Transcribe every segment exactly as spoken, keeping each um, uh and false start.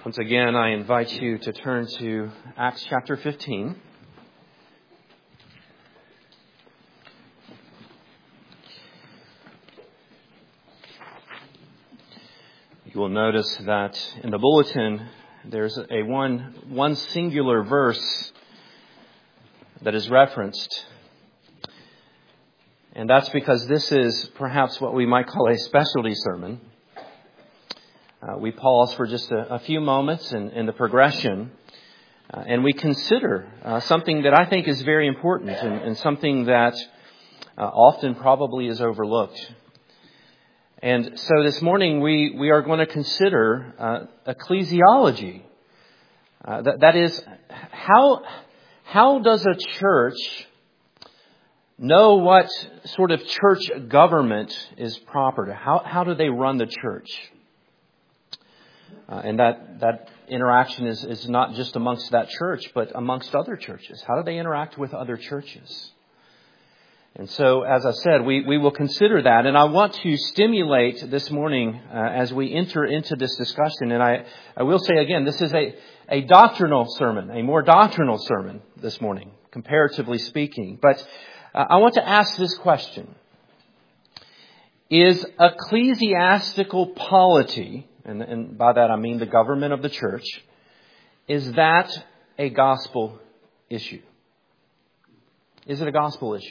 Once again, I invite you to turn to Acts chapter fifteen. You will notice that in the bulletin there's a one, one singular verse that is referenced. And that's because this is perhaps what we might call a specialty sermon. Uh, we pause for just a, a few moments in, in the progression uh, and we consider uh, something that I think is very important and, and something that uh, often probably is overlooked. And so this morning we, we are going to consider uh, ecclesiology. Uh, that, that is, how, how does a church know what sort of church government is proper to? How, how do they run the church? Uh, and that, that interaction is, is not just amongst that church, but amongst other churches. How do they interact with other churches? And so, as I said, we, we will consider that. And I want to stimulate this morning uh, as we enter into this discussion. And I, I will say again, this is a, a doctrinal sermon, a more doctrinal sermon this morning, comparatively speaking. But uh, I want to ask this question. Is ecclesiastical polity, and, and by that I mean the government of the church, is that a gospel issue? Is it a gospel issue?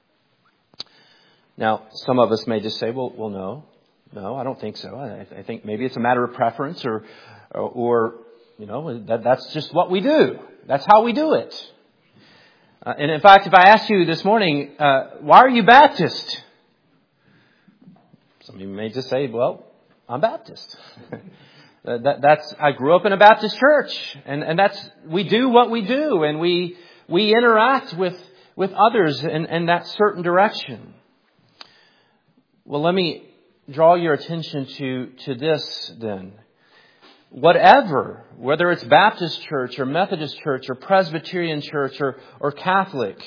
Now, some of us may just say, well, well, no, no, I don't think so. I, I think maybe it's a matter of preference or, or, or you know, that, that's just what we do. That's how we do it. Uh, and in fact, if I asked you this morning, uh, why are you Baptist? Some of you may just say, well, I'm Baptist. that, that's, I grew up in a Baptist church and, and that's, we do what we do and we, we interact with, with others in, in that certain direction. Well, let me draw your attention to, to this then. Whatever, whether it's Baptist church or Methodist church or Presbyterian church or, or Catholic,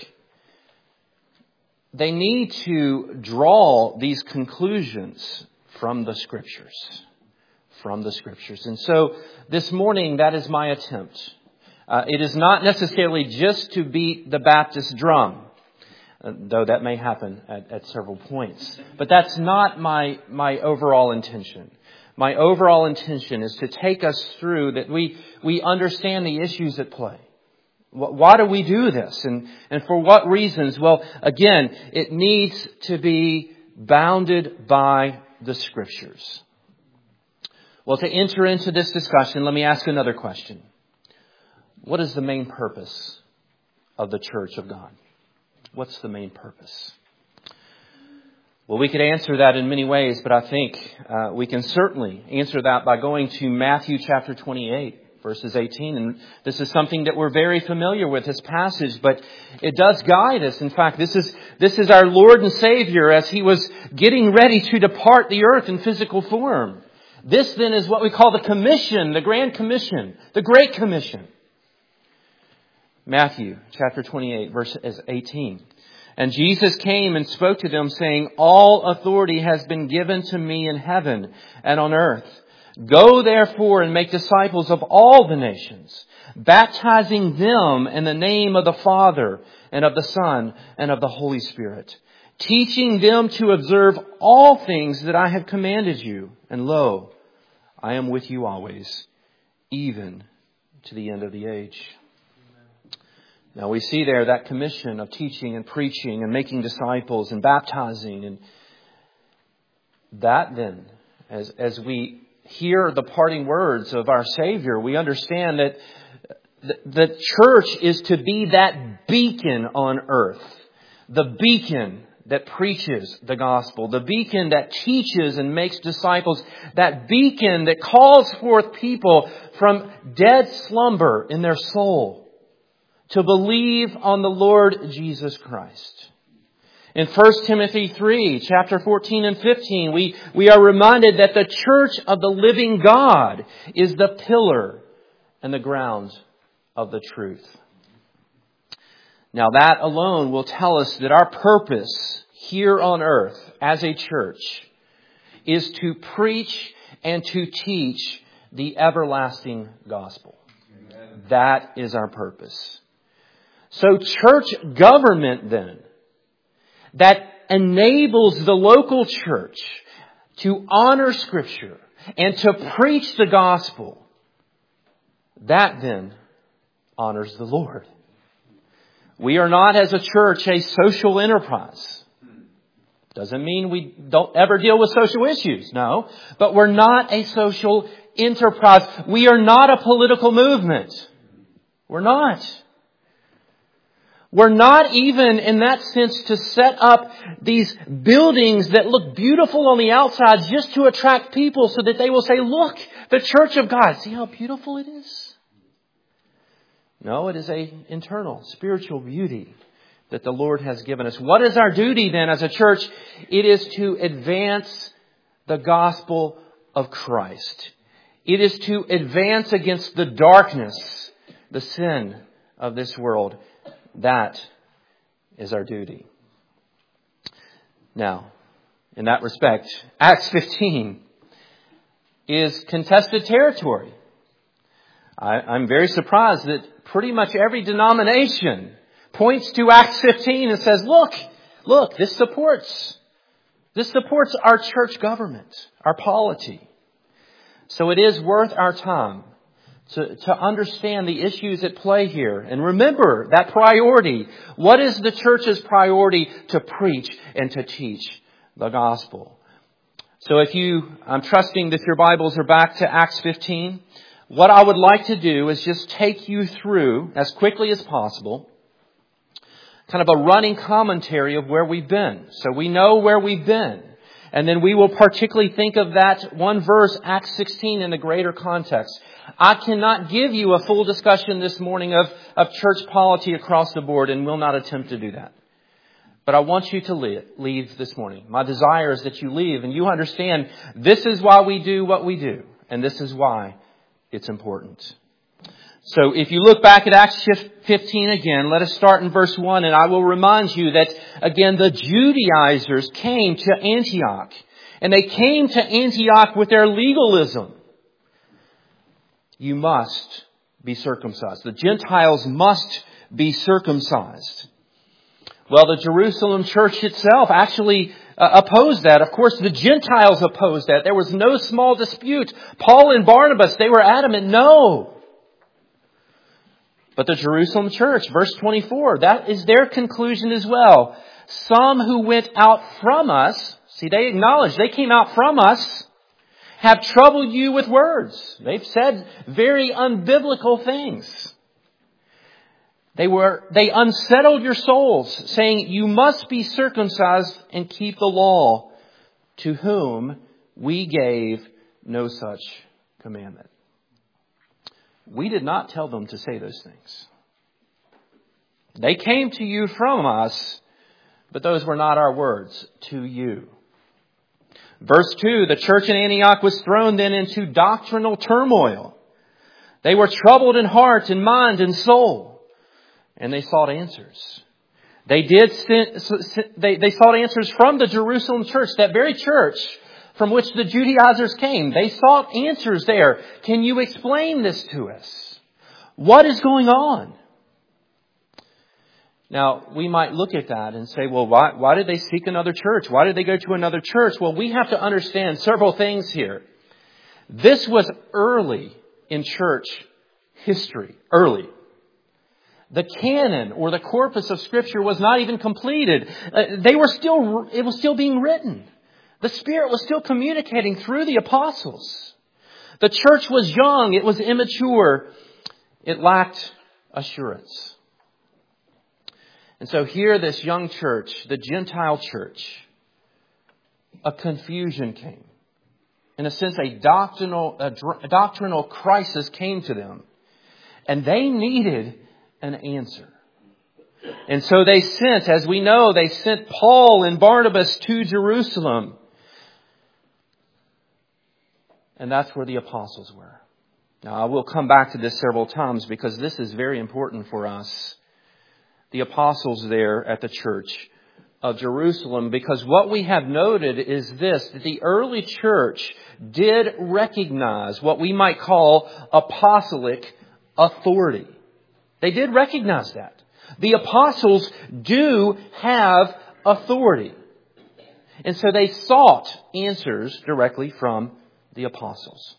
they need to draw these conclusions from the Scriptures. From the Scriptures. And so this morning, that is my attempt. Uh, it is not necessarily just to beat the Baptist drum. Uh, though that may happen at, at several points. But that's not my, my overall intention. My overall intention is to take us through that we, we understand the issues at play. Why do we do this? And, and for what reasons? Well, again, it needs to be bounded by the Scriptures. Well, to enter into this discussion, let me ask another question. What is the main purpose of the Church of God? What's the main purpose? Well, we could answer that in many ways, but I think uh, we can certainly answer that by going to Matthew chapter twenty-eight, verses eighteen. And this is something that we're very familiar with, this passage, but it does guide us. In fact, this is this is our Lord and Savior as He was getting ready to depart the earth in physical form. This then is what we call the commission, the Grand Commission, the Great Commission. Matthew chapter twenty-eight, verse eighteen. And Jesus came and spoke to them, saying, all authority has been given to me in heaven and on earth. Go therefore and make disciples of all the nations, baptizing them in the name of the Father and of the Son and of the Holy Spirit, teaching them to observe all things that I have commanded you. And lo, I am with you always, even to the end of the age. Now we see there that commission of teaching and preaching and making disciples and baptizing. And that then, as, as we hear the parting words of our Savior, we understand that the, the church is to be that beacon on earth. The beacon that preaches the gospel. The beacon that teaches and makes disciples. That beacon that calls forth people from dead slumber in their soul to believe on the Lord Jesus Christ. In First Timothy three, chapter fourteen and fifteen, we, we are reminded that the church of the living God is the pillar and the ground of the truth. Now that alone will tell us that our purpose here on earth as a church is to preach and to teach the everlasting gospel. Amen. That is our purpose. So church government then, that enables the local church to honor Scripture and to preach the gospel, that then honors the Lord. We are not, as a church, a social enterprise. Doesn't mean we don't ever deal with social issues, no. But we're not a social enterprise. We are not a political movement. We're not. We're not even, in that sense, to set up these buildings that look beautiful on the outside just to attract people so that they will say, look, the church of God. See how beautiful it is? No, it is a internal, spiritual beauty that the Lord has given us. What is our duty then as a church? It is to advance the gospel of Christ. It is to advance against the darkness, the sin of this world. That is our duty. Now, in that respect, Acts fifteen is contested territory. I, I'm very surprised that pretty much every denomination points to Acts fifteen and says, look, look, this supports, this supports our church government, our polity. So it is worth our time to, to understand the issues at play here. And remember that priority. What is the church's priority? To preach and to teach the gospel. So if you, I'm trusting that your Bibles are back to Acts fifteen. What I would like to do is just take you through, as quickly as possible, kind of a running commentary of where we've been. So we know where we've been. And then we will particularly think of that one verse, Acts sixteen, in the greater context. I cannot give you a full discussion this morning of, of church polity across the board, and will not attempt to do that. But I want you to leave, leave this morning. My desire is that you leave and you understand this is why we do what we do. And this is why it's important. So if you look back at Acts fifteen again, let us start in verse one, and I will remind you that, again, the Judaizers came to Antioch. And they came to Antioch with their legalism. You must be circumcised. The Gentiles must be circumcised. Well, the Jerusalem church itself actually uh, opposed that. Of course, the Gentiles opposed that. There was no small dispute. Paul and Barnabas, they were adamant, no. But the Jerusalem church, verse twenty-four, that is their conclusion as well. Some who went out from us, see, they acknowledge they came out from us, have troubled you with words. They've said very unbiblical things. They were, they unsettled your souls, saying, you must be circumcised and keep the law, to whom we gave no such commandment. We did not tell them to say those things. They came to you from us, but those were not our words to you. Verse two, the church in Antioch was thrown then into doctrinal turmoil. They were troubled in heart and mind and soul, and they sought answers. They did. They, they sought answers from the Jerusalem church, that very church from which the Judaizers came. They sought answers there. Can you explain this to us? What is going on? Now, we might look at that and say, well, why, why did they seek another church? Why did they go to another church? Well, we have to understand several things here. This was early in church history. Early. The canon or the corpus of Scripture was not even completed. Uh, they were still, it was still being written. The Spirit was still communicating through the apostles. The church was young. It was immature. It lacked assurance. And so here, this young church, the Gentile church, a confusion came. In a sense, a doctrinal, a, a doctrinal crisis came to them. And they needed an answer. And so they sent, as we know, they sent Paul and Barnabas to Jerusalem. And that's where the apostles were. Now, I will come back to this several times because this is very important for us. The apostles there at the church of Jerusalem, because what we have noted is this, that the early church did recognize what we might call apostolic authority. They did recognize that. The apostles do have authority. And so they sought answers directly from the apostles.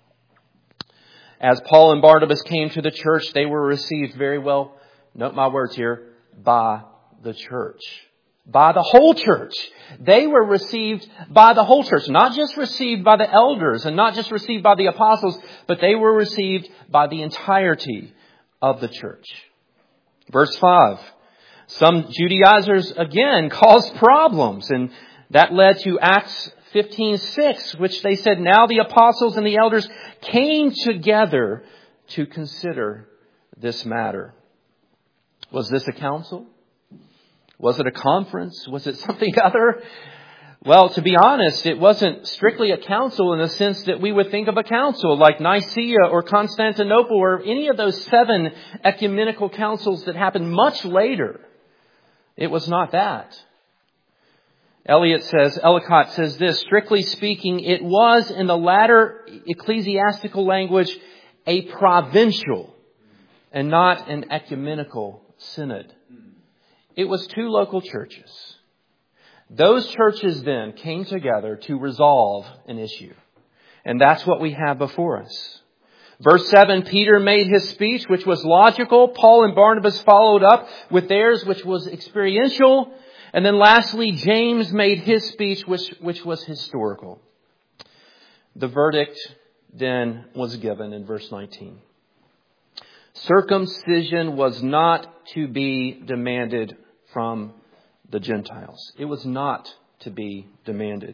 As Paul and Barnabas came to the church, they were received very well, note my words here, by the church. By the whole church. They were received by the whole church. Not just received by the elders and not just received by the apostles, but they were received by the entirety of the church. Verse five. Some Judaizers again caused problems, and that led to Acts fifteen six, which they said, now the apostles and the elders came together to consider this matter. Was this a council? Was it a conference? Was it something other? Well, to be honest, it wasn't strictly a council in the sense that we would think of a council like Nicaea or Constantinople or any of those seven ecumenical councils that happened much later. It was not that. Eliot says, Ellicott says this, strictly speaking, it was in the latter ecclesiastical language a provincial and not an ecumenical synod. It was two local churches. Those churches then came together to resolve an issue. And that's what we have before us. Verse seven, Peter made his speech, which was logical. Paul and Barnabas followed up with theirs, which was experiential. And then lastly, James made his speech, which, which was historical. The verdict then was given in verse nineteen. Circumcision was not to be demanded from the Gentiles. It was not to be demanded.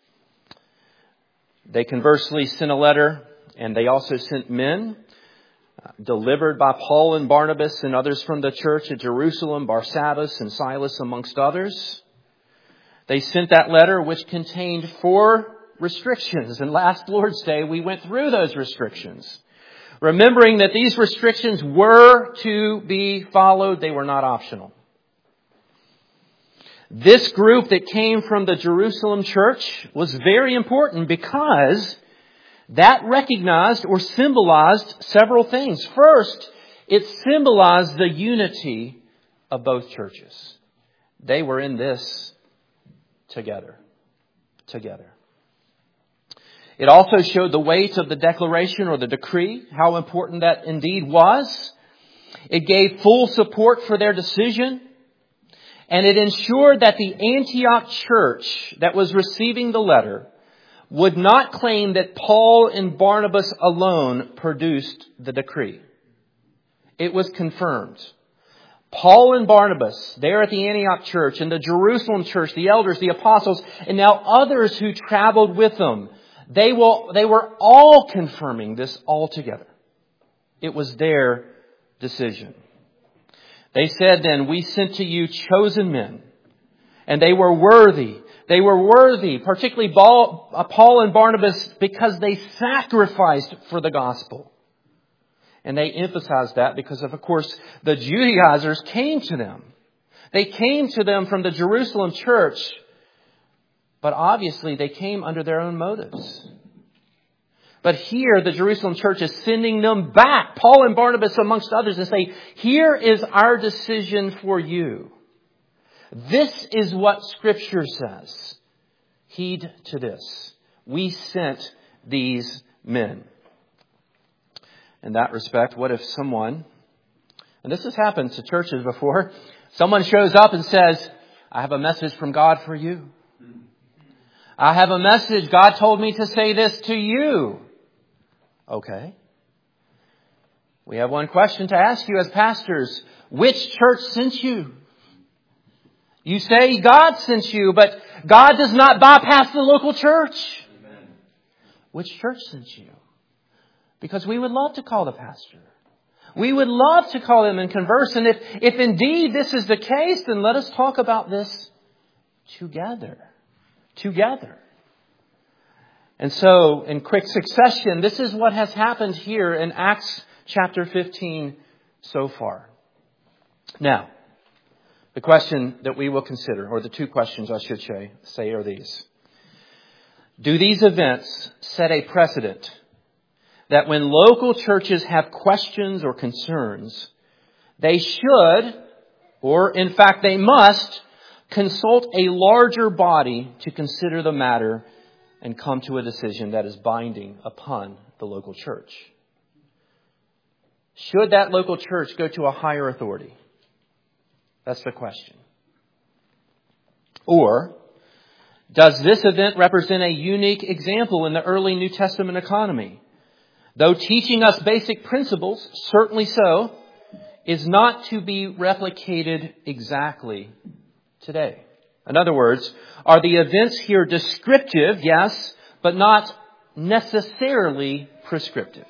They conversely sent a letter, and they also sent men uh, delivered by Paul and Barnabas and others from the church at Jerusalem, Barsabbas and Silas amongst others. They sent that letter which contained four restrictions. And last Lord's Day, we went through those restrictions. Remembering that these restrictions were to be followed, they were not optional. This group that came from the Jerusalem church was very important because that recognized or symbolized several things. First, it symbolized the unity of both churches. They were in this together. Together. It also showed the weight of the declaration or the decree, how important that indeed was. It gave full support for their decision. And it ensured that the Antioch church that was receiving the letter would not claim that Paul and Barnabas alone produced the decree. It was confirmed. Paul and Barnabas, there at the Antioch church, and the Jerusalem church, the elders, the apostles, and now others who traveled with them, they will, they were all confirming this all together. It was their decision. They said then, we sent to you chosen men, and they were worthy. They were worthy, particularly Paul and Barnabas, because they sacrificed for the gospel. And they emphasized that because of, of course, the Judaizers came to them. They came to them from the Jerusalem church, but obviously they came under their own motives. But here, the Jerusalem church is sending them back, Paul and Barnabas amongst others, and say, here is our decision for you. This is what Scripture says. Heed to this. We sent these men. In that respect, what if someone, and this has happened to churches before, someone shows up and says, I have a message from God for you. I have a message. God told me to say this to you. Okay. We have one question to ask you as pastors. Which church sent you? You say God sent you, but God does not bypass the local church. Amen. Which church sent you? Because we would love to call the pastor. We would love to call them and converse. And if, if indeed this is the case, then let us talk about this together. Together. And so, in quick succession, this is what has happened here in Acts chapter fifteen so far. Now, The question that we will consider, or the two questions I should say, are these. Do these events set a precedent that when local churches have questions or concerns, they should, or in fact they must, consult a larger body to consider the matter and come to a decision that is binding upon the local church? Should that local church go to a higher authority? That's the question. Or, does this event represent a unique example in the early New Testament economy? Though teaching us basic principles, certainly so, is not to be replicated exactly today. In other words, are the events here descriptive, yes, but not necessarily prescriptive?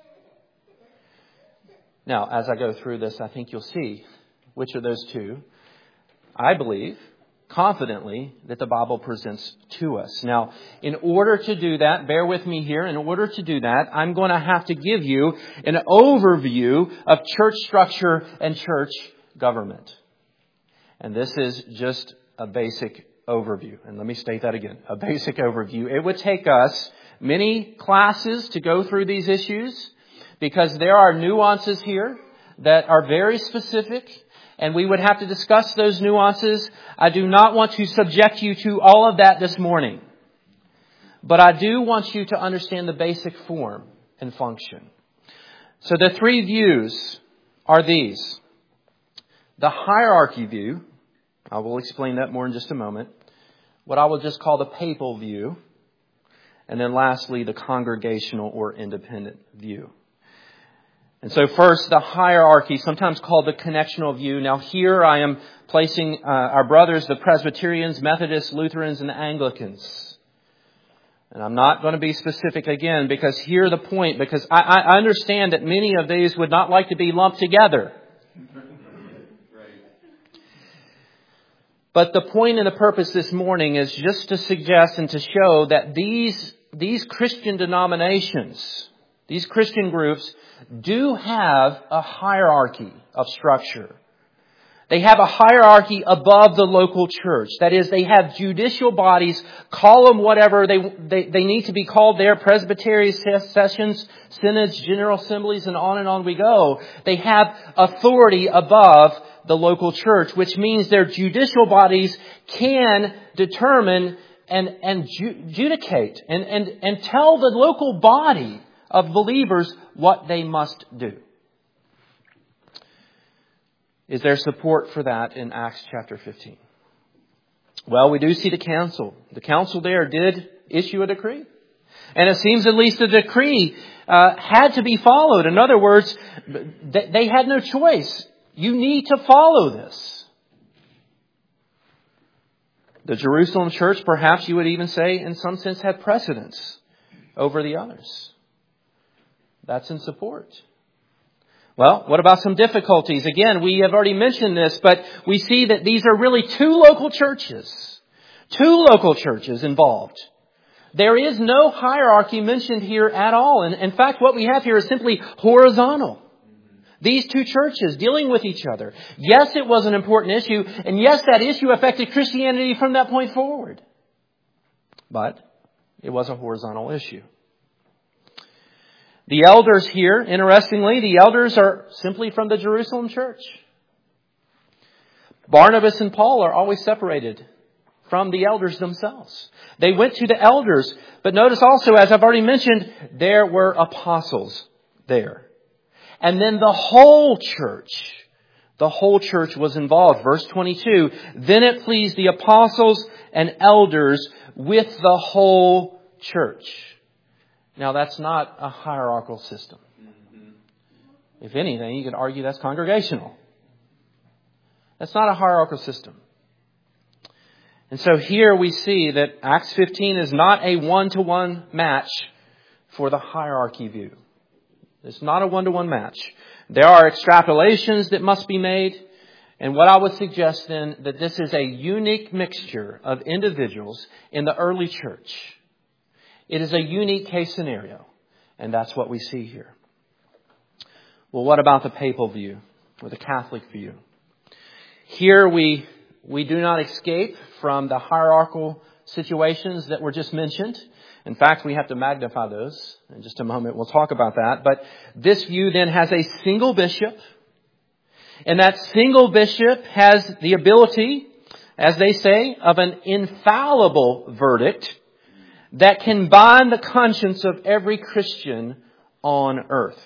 Now, as I go through this, I think you'll see which of those two, I believe, confidently, that the Bible presents to us. Now, in order to do that, bear with me here, in order to do that, I'm going to have to give you an overview of church structure and church government. And this is just a basic overview. And let me state that again, a basic overview. It would take us many classes to go through these issues because there are nuances here that are very specific. And we would have to discuss those nuances. I do not want to subject you to all of that this morning. But I do want you to understand the basic form and function. So the three views are these. The hierarchy view. I will explain that more in just a moment. What I will just call the papal view. And then lastly, the congregational or independent view. And so first, the hierarchy, sometimes called the connectional view. Now here I am placing uh, our brothers, the Presbyterians, Methodists, Lutherans, and Anglicans. And I'm not going to be specific again because here the point, because I, I understand that many of these would not like to be lumped together. But the point and the purpose this morning is just to suggest and to show that these, these Christian denominations, these Christian groups, do have a hierarchy of structure. They have a hierarchy above the local church. That is, they have judicial bodies, call them whatever they, they, they need to be called there, presbytery sessions, synods, general assemblies, and on and on we go. They have authority above the local church, which means their judicial bodies can determine and, and judicate and, and, and tell the local body of believers what they must do. Is there support for that in Acts chapter fifteen? Well, we do see the council. The council there did issue a decree. And it seems at least the decree uh, had to be followed. In other words, they had no choice. You need to follow this. The Jerusalem church, perhaps you would even say, in some sense, had precedence over the others. That's in support. Well, what about some difficulties? Again, we have already mentioned this, but we see that these are really two local churches. Two local churches involved. There is no hierarchy mentioned here at all. And in fact, what we have here is simply horizontal. These two churches dealing with each other. Yes, it was an important issue. And yes, that issue affected Christianity from that point forward. But it was a horizontal issue. The elders here, interestingly, the elders are simply from the Jerusalem church. Barnabas and Paul are always separated from the elders themselves. They went to the elders, but notice also, as I've already mentioned, there were apostles there. And then the whole church, the whole church was involved. Verse twenty-two, then it pleased the apostles and elders with the whole church. Now, that's not a hierarchical system. If anything, you could argue that's congregational. That's not a hierarchical system. And so here we see that Acts fifteen is not a one-to-one match for the hierarchy view. It's not a one-to-one match. There are extrapolations that must be made. And what I would suggest then, that this is a unique mixture of individuals in the early church. It is a unique case scenario. And that's what we see here. Well, what about the papal view or the Catholic view? Here we we do not escape from the hierarchical situations that were just mentioned. In fact, we have to magnify those in just a moment. We'll talk about that. But this view then has a single bishop. And that single bishop has the ability, as they say, of an infallible verdict that can bind the conscience of every Christian on earth.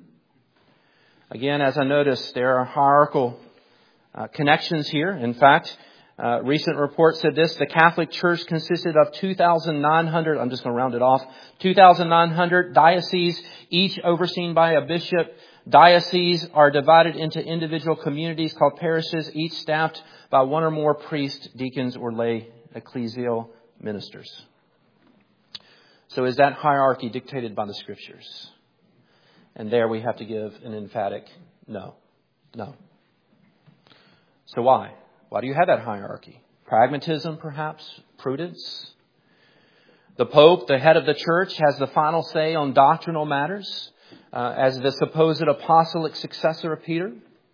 Again, as I noticed, there are hierarchical uh, connections here. In fact, Uh, recent report said this: the Catholic Church consisted of two thousand nine hundred, I'm just going to round it off, two thousand nine hundred dioceses, each overseen by a bishop. Dioceses are divided into individual communities called parishes, each staffed by one or more priests, deacons, or lay ecclesial ministers. So is that hierarchy dictated by the Scriptures? And there we have to give an emphatic no. No. So why? Why do you have that hierarchy? Pragmatism, perhaps? Prudence? The Pope, the head of the Church, has the final say on doctrinal matters uh, as the supposed apostolic successor of Peter.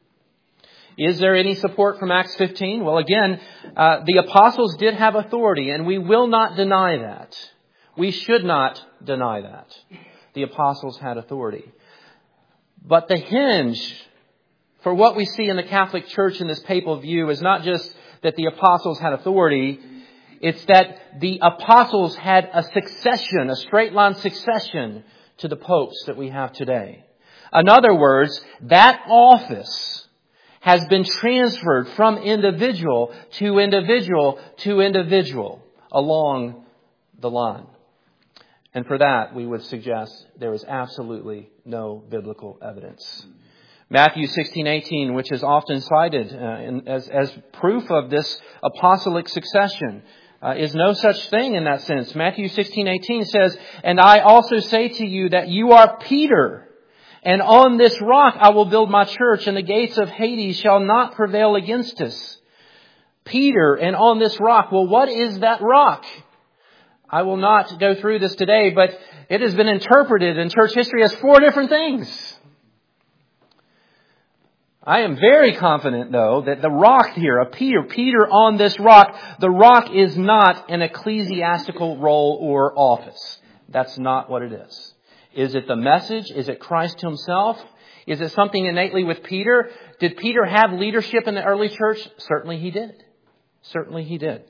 Is there any support from Acts fifteen? Well, again, uh, the apostles did have authority, and we will not deny that. We should not deny that. The apostles had authority. But the hinge for what we see in the Catholic Church in this papal view is not just that the apostles had authority. It's that the apostles had a succession, a straight line succession to the popes that we have today. In other words, that office has been transferred from individual to individual to individual along the line. And for that, we would suggest there is absolutely no biblical evidence. Matthew sixteen eighteen, which is often cited uh, in, as, as proof of this apostolic succession, uh, is no such thing in that sense. Matthew sixteen eighteen says, "And I also say to you that you are Peter, and on this rock I will build my church, and the gates of Hades shall not prevail against us." Peter, and on this rock. Well, what is that rock? I will not go through this today, but it has been interpreted in church history as four different things. I am very confident, though, that the rock here, of Peter, Peter on this rock, the rock is not an ecclesiastical role or office. That's not what it is. Is it the message? Is it Christ himself? Is it something innately with Peter? Did Peter have leadership in the early church? Certainly he did. Certainly he did.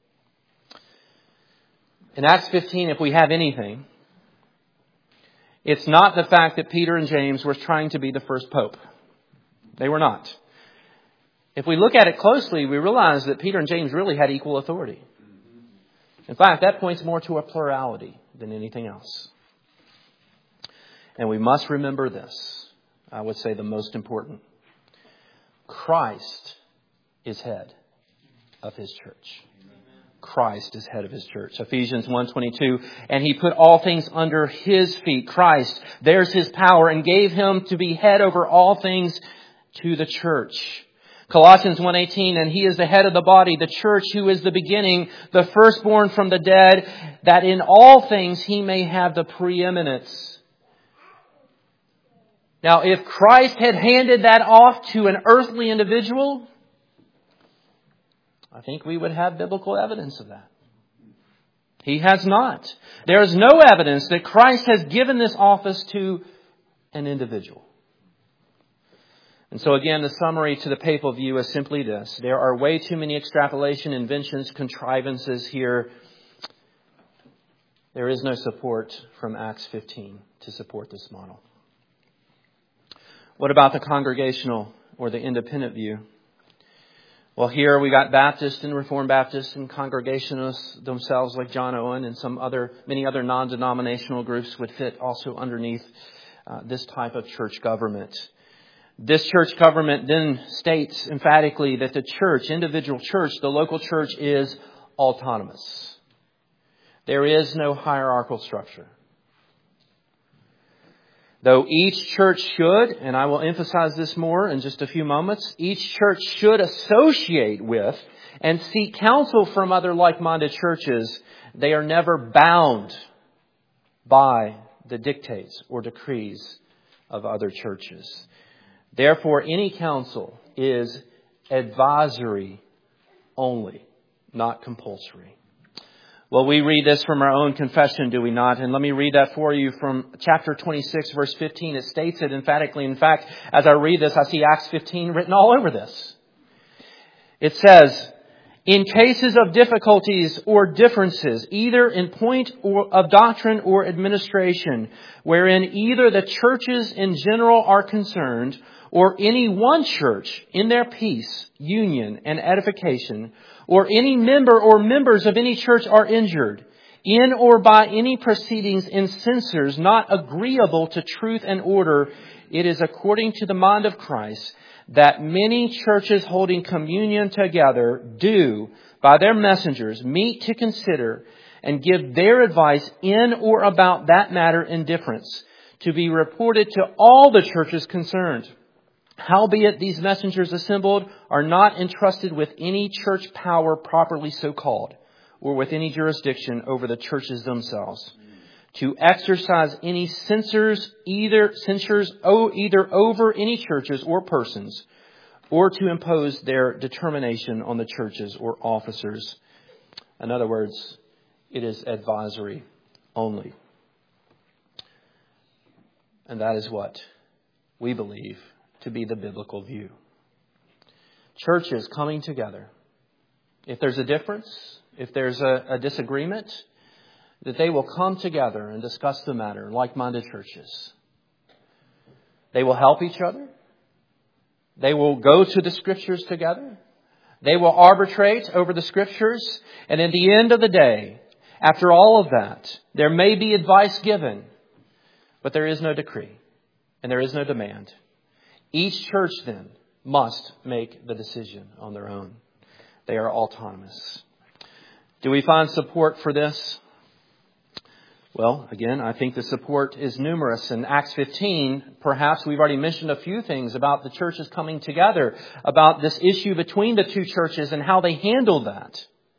In Acts fifteen, if we have anything, it's not the fact that Peter and James were trying to be the first pope. They were not. If we look at it closely, we realize that Peter and James really had equal authority. In fact, that points more to a plurality than anything else. And we must remember this. I would say the most important. Christ is head of his church. Christ is head of his church. Ephesians one twenty-two, "And he put all things under his feet." Christ, there's his power, "and gave him to be head over all things to the church." Colossians one eighteen, "And he is the head of the body, the church, who is the beginning, the firstborn from the dead, that in all things he may have the preeminence." Now, if Christ had handed that off to an earthly individual, I think we would have biblical evidence of that. He has not. There is no evidence that Christ has given this office to an individual. And so again, the summary to the papal view is simply this. There are way too many extrapolation, inventions, contrivances here. There is no support from Acts fifteen to support this model. What about the congregational or the independent view? Well, here we got Baptists and Reformed Baptists and Congregationalists themselves, like John Owen, and some other, many other non-denominational groups would fit also underneath uh, this type of church government. This church government then states emphatically that the church, individual church, the local church is autonomous. There is no hierarchical structure. Though each church should, and I will emphasize this more in just a few moments, each church should associate with and seek counsel from other like-minded churches, they are never bound by the dictates or decrees of other churches. Therefore, any counsel is advisory only, not compulsory. Well, we read this from our own confession, do we not? And let me read that for you from chapter twenty-six, verse fifteen. It states it emphatically. In fact, as I read this, I see Acts fifteen written all over this. It says, in cases of difficulties or differences, either in point or of doctrine or administration, wherein either the churches in general are concerned, or any one church in their peace, union, and edification, or any member or members of any church are injured, in or by any proceedings in censures not agreeable to truth and order, it is according to the mind of Christ that many churches holding communion together do, by their messengers, meet to consider and give their advice in or about that matter in difference, to be reported to all the churches concerned. Howbeit these messengers assembled are not entrusted with any church power properly so called, or with any jurisdiction over the churches themselves, to exercise any censures, either censures oh, either over any churches or persons, or to impose their determination on the churches or officers. In other words, it is advisory only. And that is what we believe to be the biblical view. Churches coming together. If there's a difference, if there's a, a disagreement, that they will come together and discuss the matter, like-minded churches. They will help each other. They will go to the Scriptures together. They will arbitrate over the Scriptures. And at the end of the day, after all of that, there may be advice given, but there is no decree and there is no demand. Each church then must make the decision on their own. They are autonomous. Do we find support for this? Well, again, I think the support is numerous. In Acts fifteen, perhaps we've already mentioned a few things about the churches coming together, about this issue between the two churches and how they handled that.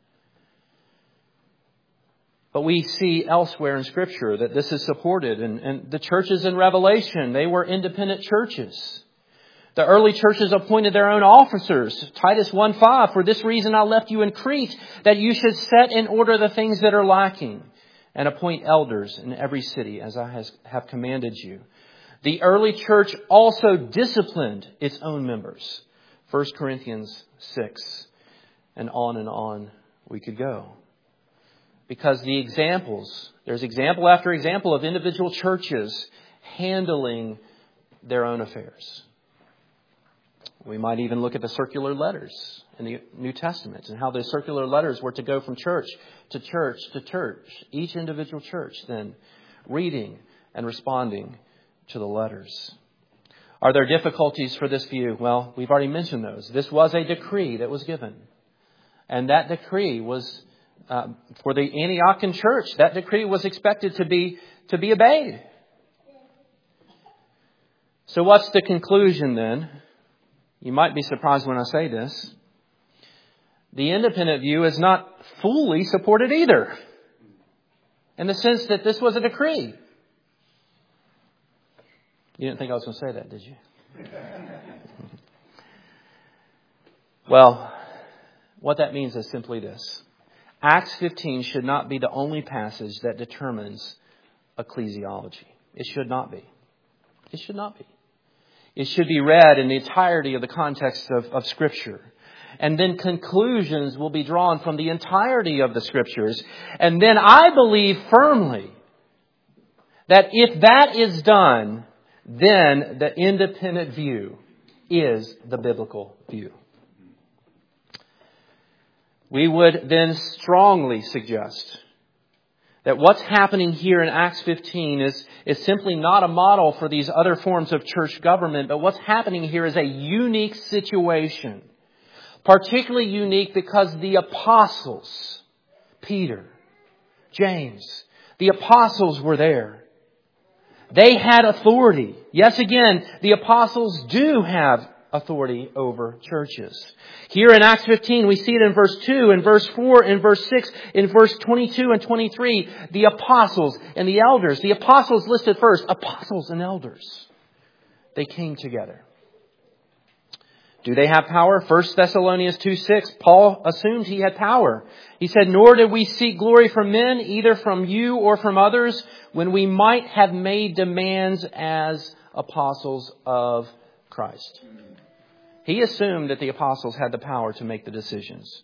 But we see elsewhere in Scripture that this is supported. And, and the churches in Revelation, they were independent churches. The early churches appointed their own officers. Titus one five, for this reason I left you in Crete, that you should set in order the things that are lacking, and appoint elders in every city as I has, have commanded you. The early church also disciplined its own members. First Corinthians six, and on and on we could go. Because the examples, there's example after example of individual churches handling their own affairs. We might even look at the circular letters in the New Testament and how the circular letters were to go from church to church to church. Each individual church then reading and responding to the letters. Are there difficulties for this view? Well, we've already mentioned those. This was a decree that was given. And that decree was, uh, for the Antiochian church, that decree was expected to be, to be obeyed. So what's the conclusion then? You might be surprised when I say this. The independent view is not fully supported either, in the sense that this was a decree. You didn't think I was going to say that, did you? Well, what that means is simply this. Acts fifteen should not be the only passage that determines ecclesiology. It should not be. It should not be. It should be read in the entirety of the context of, of Scripture. And then conclusions will be drawn from the entirety of the Scriptures. And then I believe firmly that if that is done, then the independent view is the biblical view. We would then strongly suggest that what's happening here in Acts fifteen is, is simply not a model for these other forms of church government, but what's happening here is a unique situation. Particularly unique because the apostles, Peter, James, the apostles were there. They had authority. Yes, again, the apostles do have authority over churches. Here in Acts fifteen, we see it in verse two, in verse four, in verse six, in verse twenty-two and twenty-three. The apostles and the elders. The apostles listed first. Apostles and elders. They came together Do they have power? First Thessalonians two six, Paul assumed he had power. He said, "Nor did we seek glory from men, either from you or from others, when we might have made demands as apostles of Christ." He assumed that the apostles had the power to make the decisions.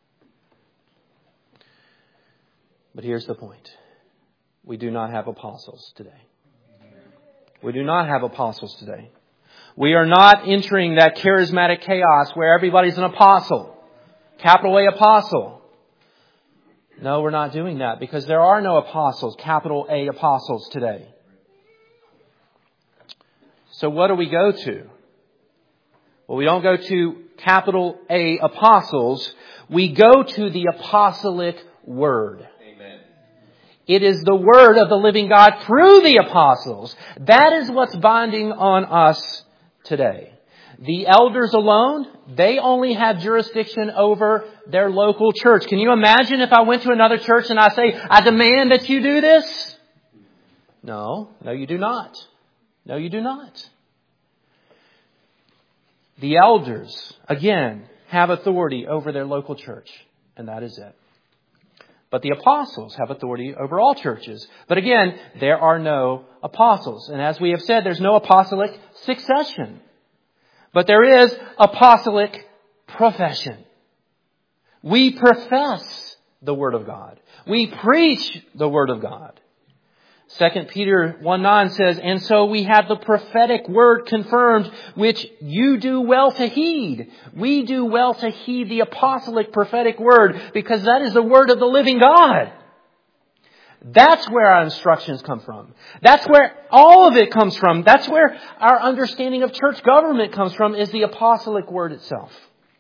But here's the point. We do not have apostles today. We do not have apostles today. We are not entering that charismatic chaos where everybody's an apostle. Capital A apostle. No, we're not doing that because there are no apostles, capital A apostles today. So what do we go to? Well, we don't go to capital A apostles. We go to the apostolic word. Amen. It is the word of the living God through the apostles. That is what's binding on us today. The elders alone, they only have jurisdiction over their local church. Can you imagine if I went to another church and I say, "I demand that you do this"? No, no you do not. No, you do not. The elders, again, have authority over their local church, and that is it. But the apostles have authority over all churches. But again, there are no apostles. And as we have said, there's no apostolic succession. But there is apostolic profession. We profess the Word of God. We preach the Word of God. Second Peter one nine says, "And so we have the prophetic word confirmed, which you do well to heed." We do well to heed the apostolic prophetic word because that is the word of the living God. That's where our instructions come from. That's where all of it comes from. That's where our understanding of church government comes from, is the apostolic word itself.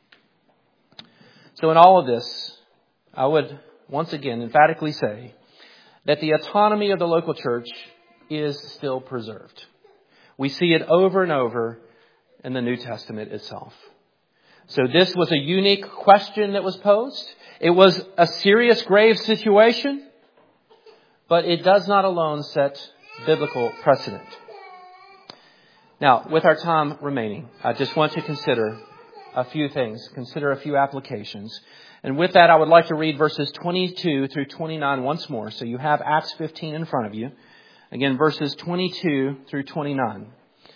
So in all of this, I would once again emphatically say that the autonomy of the local church is still preserved. We see it over and over in the New Testament itself. So this was a unique question that was posed. It was a serious, grave situation, but it does not alone set biblical precedent. Now, with our time remaining, I just want to consider a few things, consider a few applications. And with that, I would like to read verses twenty-two through twenty-nine once more. So you have Acts fifteen in front of you. Again, verses twenty-two through twenty-nine.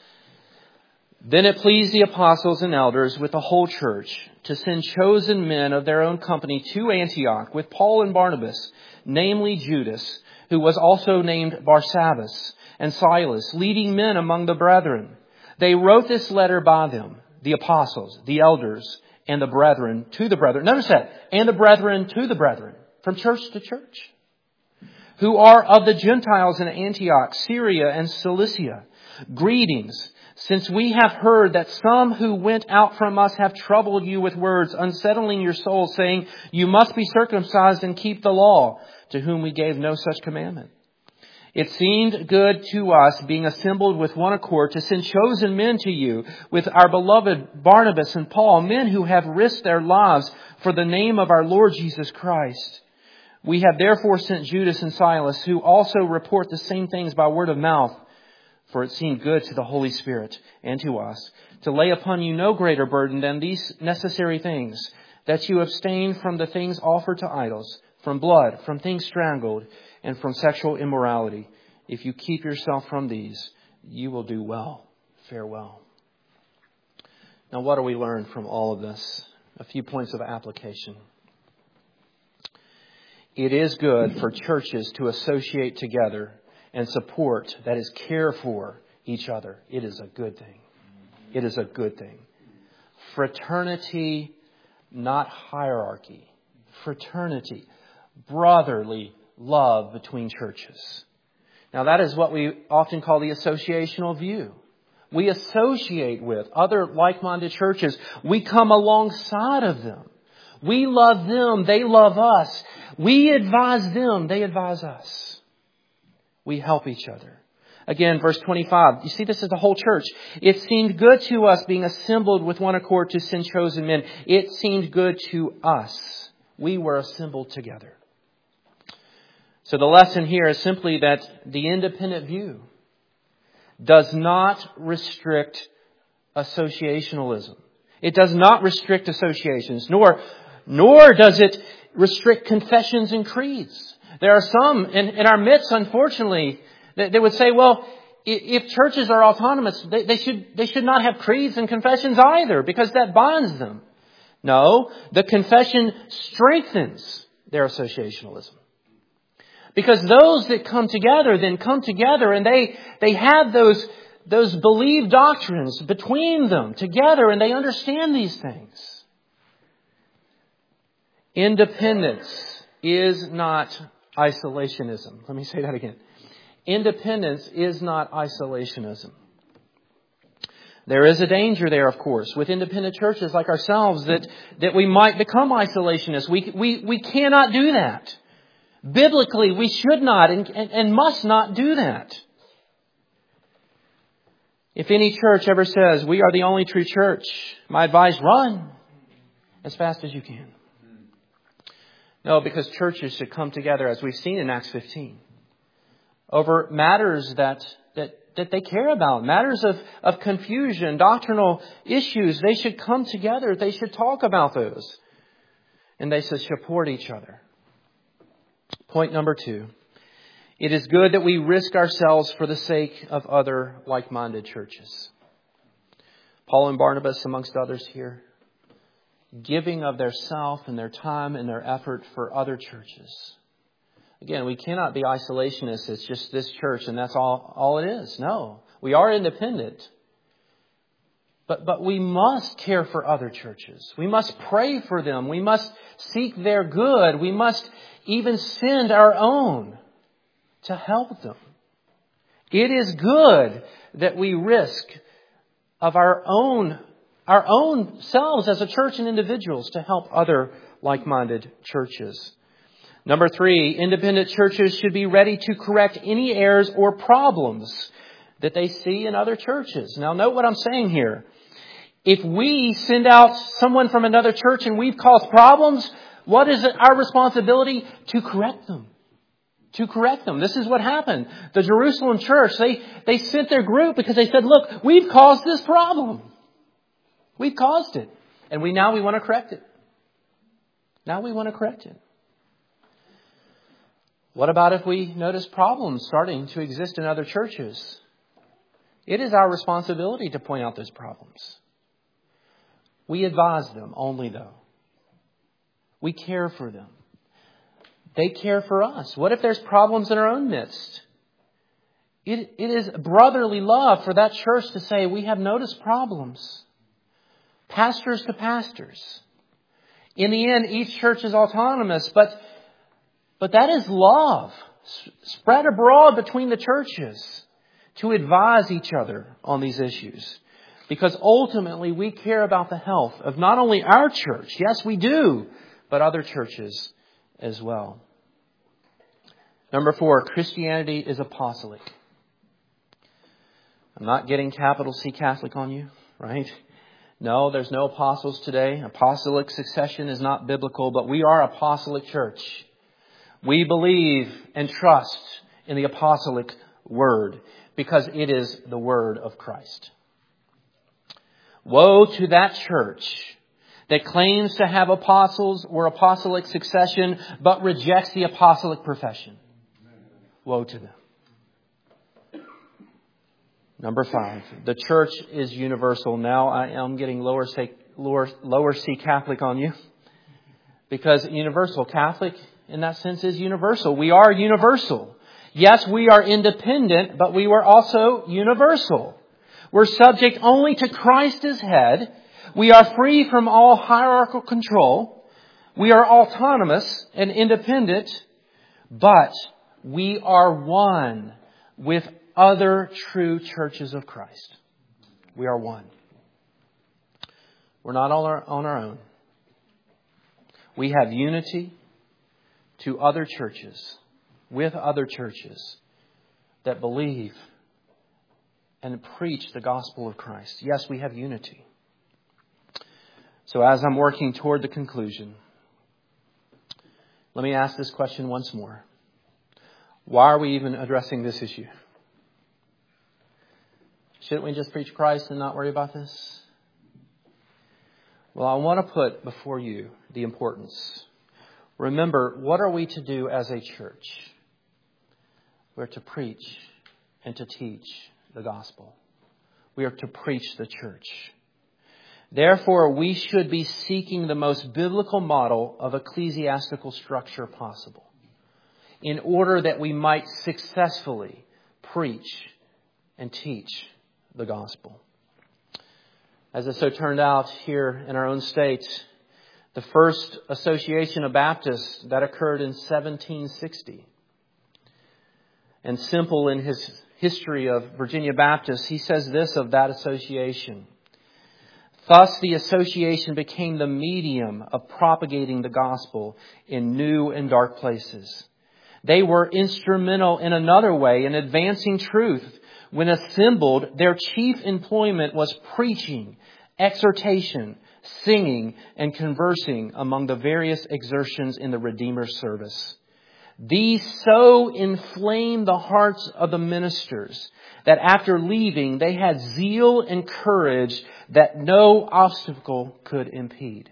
"Then it pleased the apostles and elders with the whole church to send chosen men of their own company to Antioch with Paul and Barnabas, namely Judas, who was also named Barsabbas, and Silas, leading men among the brethren. They wrote this letter by them, the apostles, the elders, and the brethren to the brethren." Notice that. And the brethren to the brethren. From church to church. "Who are of the Gentiles in Antioch, Syria, and Cilicia. Greetings. Since we have heard that some who went out from us have troubled you with words, unsettling your souls, saying, 'You must be circumcised and keep the law,' to whom we gave no such commandment. It seemed good to us, being assembled with one accord, to send chosen men to you with our beloved Barnabas and Paul, men who have risked their lives for the name of our Lord Jesus Christ. We have therefore sent Judas and Silas, who also report the same things by word of mouth. For it seemed good to the Holy Spirit and to us to lay upon you no greater burden than these necessary things, that you abstain from the things offered to idols, from blood, from things strangled, and from sexual immorality. If you keep yourself from these, you will do well. Farewell." Now, what do we learn from all of this? A few points of application. It is good for churches to associate together and support, that is, care for each other. It is a good thing. It is a good thing. Fraternity, not hierarchy. Fraternity, brotherly love between churches. Now, that is what we often call the associational view. We associate with other like-minded churches. We come alongside of them. We love them. They love us. We advise them. They advise us. We help each other. Again, verse twenty-five. You see, this is the whole church. "It seemed good to us, being assembled with one accord, to send chosen men." It seemed good to us. We were assembled together. So the lesson here is simply that the independent view does not restrict associationalism. It does not restrict associations, nor, nor does it restrict confessions and creeds. There are some in, in our midst, unfortunately, that they would say, well, if churches are autonomous, they, they should, they should not have creeds and confessions either, because that binds them. No, the confession strengthens their associationalism. Because those that come together then come together and they, they have those, those believed doctrines between them together and they understand these things. Independence is not isolationism. Let me say that again. Independence is not isolationism. There is a danger there, of course, with independent churches like ourselves that, that we might become isolationists. We, we, we cannot do that. Biblically, we should not and, and, and must not do that. If any church ever says, we are the only true church, my advice, run as fast as you can. No, because churches should come together, as we've seen in Acts fifteen, over matters that, that, that they care about, matters of, of confusion, doctrinal issues. They should come together. They should talk about those. And they should support each other. Point number two. It is good that we risk ourselves for the sake of other like-minded churches. Paul and Barnabas, amongst others here, giving of their self and their time and their effort for other churches. Again, we cannot be isolationists. It's just this church and that's all, all it is. No, we are independent. But, but we must care for other churches. We must pray for them. We must seek their good. We must even send our own to help them. It is good that we risk of our own, our own selves as a church and individuals to help other like-minded churches. Number three, independent churches should be ready to correct any errors or problems that they see in other churches. Now, note what I'm saying here. If we send out someone from another church and we've caused problems, what is it our responsibility? To correct them. To correct them. This is what happened. The Jerusalem church, they, they sent their group because they said, look, we've caused this problem. We've caused it. And we now we want to correct it. Now we want to correct it. What about if we notice problems starting to exist in other churches? It is our responsibility to point out those problems. We advise them only, though. We care for them. They care for us. What if there's problems in our own midst? It, it is brotherly love for that church to say, we have noticed problems. Pastors to pastors. In the end, each church is autonomous, but, but that is love spread abroad between the churches to advise each other on these issues. Because ultimately we care about the health of not only our church, yes we do, but other churches as well. Number four, Christianity is apostolic. I'm not getting capital C Catholic on you, right? No, there's no apostles today. Apostolic succession is not biblical, but we are apostolic church. We believe and trust in the apostolic word because it is the word of Christ. Woe to that church that claims to have apostles or apostolic succession, but rejects the apostolic profession. Woe to them. Number five, the church is universal. Now I am getting lower C, lower, lower C Catholic on you. Because universal, Catholic in that sense is universal. We are universal. Yes, we are independent, but we were also universal. We're subject only to Christ as head. We are free from all hierarchical control. We are autonomous and independent, but we are one with other true churches of Christ. We are one. We're not on our, on our own. We have unity to other churches, with other churches that believe and preach the gospel of Christ. Yes, we have unity. So as I'm working toward the conclusion, let me ask this question once more. Why are we even addressing this issue? Shouldn't we just preach Christ and not worry about this? Well, I want to put before you the importance. Remember, what are we to do as a church? We're to preach and to teach the gospel. We are to preach the church. Therefore, we should be seeking the most biblical model of ecclesiastical structure possible in order that we might successfully preach and teach the gospel. As it so turned out here in our own state, the first Association of Baptists that occurred in seventeen sixty. And Semple, in his history of Virginia Baptists, he says this of that association. Thus, the association became the medium of propagating the gospel in new and dark places. They were instrumental in another way in advancing truth. When assembled, their chief employment was preaching, exhortation, singing, and conversing among the various exertions in the Redeemer's service. These so inflamed the hearts of the ministers that after leaving they had zeal and courage that no obstacle could impede.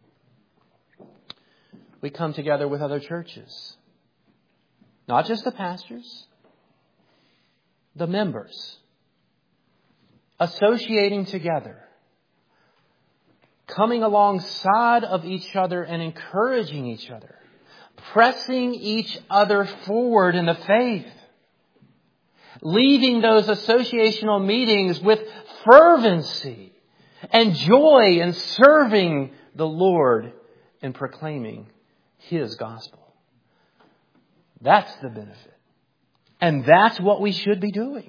We come together with other churches. Not just the pastors, the members, associating together, coming alongside of each other and encouraging each other, pressing each other forward in the faith, leaving those associational meetings with fervency and joy in serving the Lord and proclaiming His gospel. That's the benefit. And that's what we should be doing.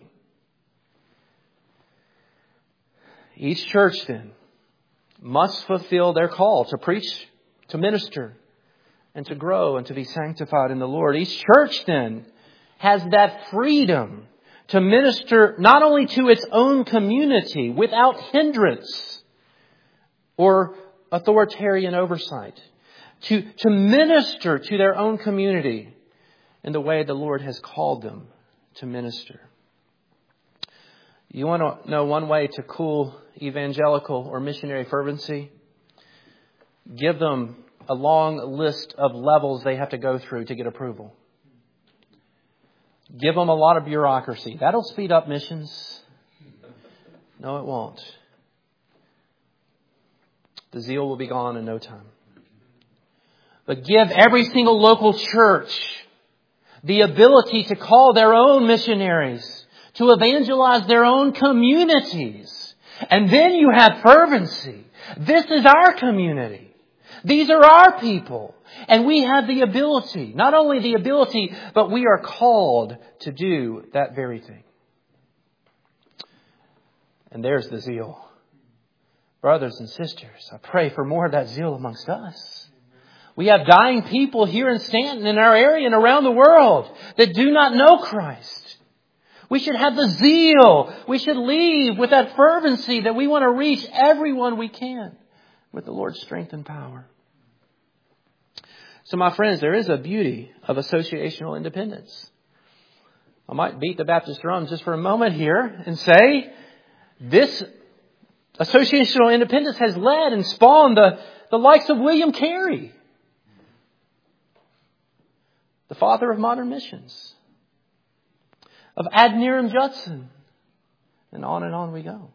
Each church then must fulfill their call to preach, to minister, and to grow and to be sanctified in the Lord. Each church then has that freedom to minister not only to its own community without hindrance or authoritarian oversight, to, to minister to their own community in the way the Lord has called them to minister. You want to know one way to cool evangelical or missionary fervency? Give them a long list of levels they have to go through to get approval. Give them a lot of bureaucracy. That'll speed up missions. No, it won't. The zeal will be gone in no time. But give every single local church the ability to call their own missionaries, to evangelize their own communities. And then you have fervency. This is our community. These are our people. And we have the ability, not only the ability, but we are called to do that very thing. And there's the zeal. Brothers and sisters, I pray for more of that zeal amongst us. We have dying people here in Stanton, in our area and around the world that do not know Christ. We should have the zeal. We should leave with that fervency that we want to reach everyone we can with the Lord's strength and power. So my friends, there is a beauty of associational independence. I might beat the Baptist drum just for a moment here and say this associational independence has led and spawned the, the likes of William Carey, the father of modern missions, of Adoniram Judson, and on and on we go.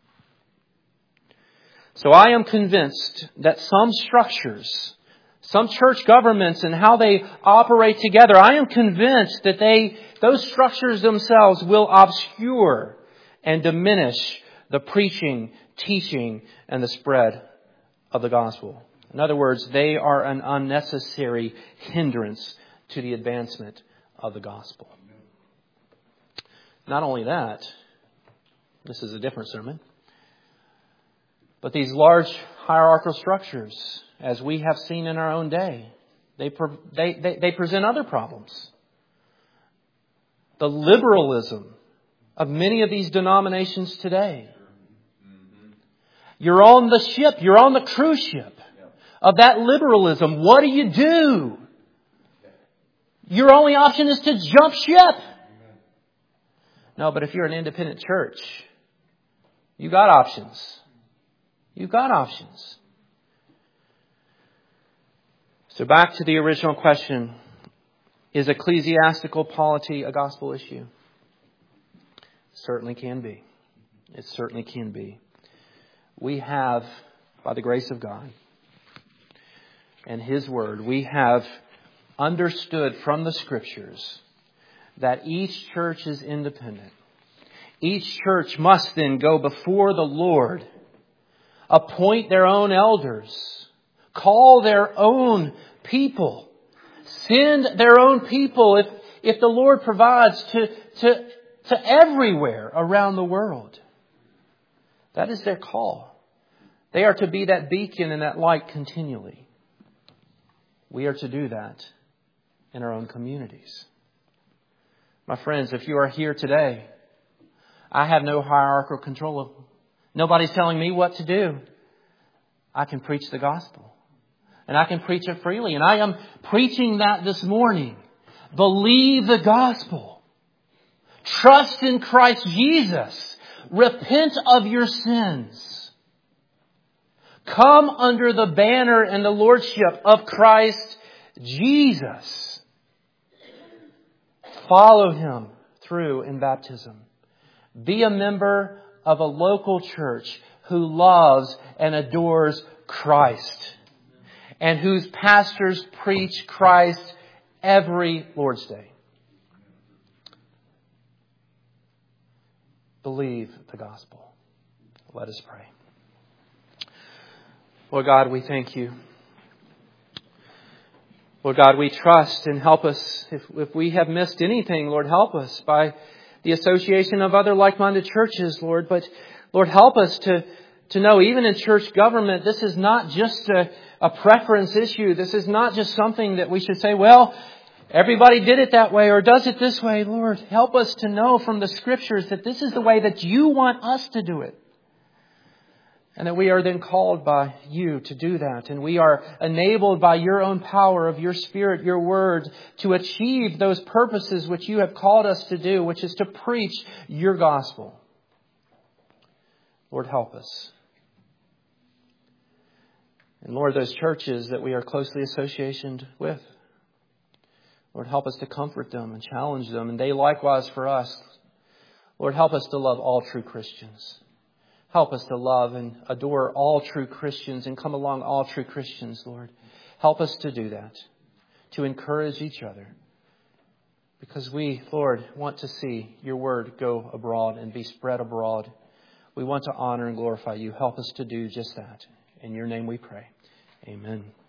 So I am convinced that some structures, some church governments and how they operate together, I am convinced that they, those structures themselves will obscure and diminish the preaching, teaching, and the spread of the gospel. In other words, they are an unnecessary hindrance to the advancement of the gospel. Not only that, this is a different sermon, but these large hierarchical structures, as we have seen in our own day, they, they, they, they present other problems. The liberalism of many of these denominations today. You're on the ship, you're on the cruise ship of that liberalism. What do you do? Your only option is to jump ship. No, but if you're an independent church, you got options. You've got options. So back to the original question. Is ecclesiastical polity a gospel issue? Certainly can be. It certainly can be. We have, by the grace of God and His Word, we have understood from the Scriptures that each church is independent. Each church must then go before the Lord, appoint their own elders, call their own people, send their own people if, if the Lord provides to, to, to everywhere around the world. That is their call. They are to be that beacon and that light continually. We are to do that in our own communities. My friends, if you are here today, I have no hierarchical control. Nobody's telling me what to do. I can preach the gospel. And I can preach it freely. And I am preaching that this morning. Believe the gospel. Trust in Christ Jesus. Repent of your sins. Come under the banner and the lordship of Christ Jesus. Follow Him through in baptism. Be a member of a local church who loves and adores Christ and whose pastors preach Christ every Lord's Day. Believe the gospel. Let us pray. Lord God, we thank You. Lord God, we trust and help us. If, if we have missed anything, Lord, help us by the association of other like-minded churches, Lord. But Lord, help us to, to know even in church government, this is not just a, a preference issue. This is not just something that we should say, well, everybody did it that way or does it this way. Lord, help us to know from the Scriptures that this is the way that You want us to do it. And that we are then called by You to do that. And we are enabled by Your own power of Your Spirit, Your Word, to achieve those purposes which You have called us to do, which is to preach Your gospel. Lord, help us. And Lord, those churches that we are closely associated with, Lord, help us to comfort them and challenge them. And they likewise for us. Lord, help us to love all true Christians. Help us to love and adore all true Christians and come along all true Christians, Lord. Help us to do that, to encourage each other. Because we, Lord, want to see Your Word go abroad and be spread abroad. We want to honor and glorify You. Help us to do just that. In Your name we pray. Amen.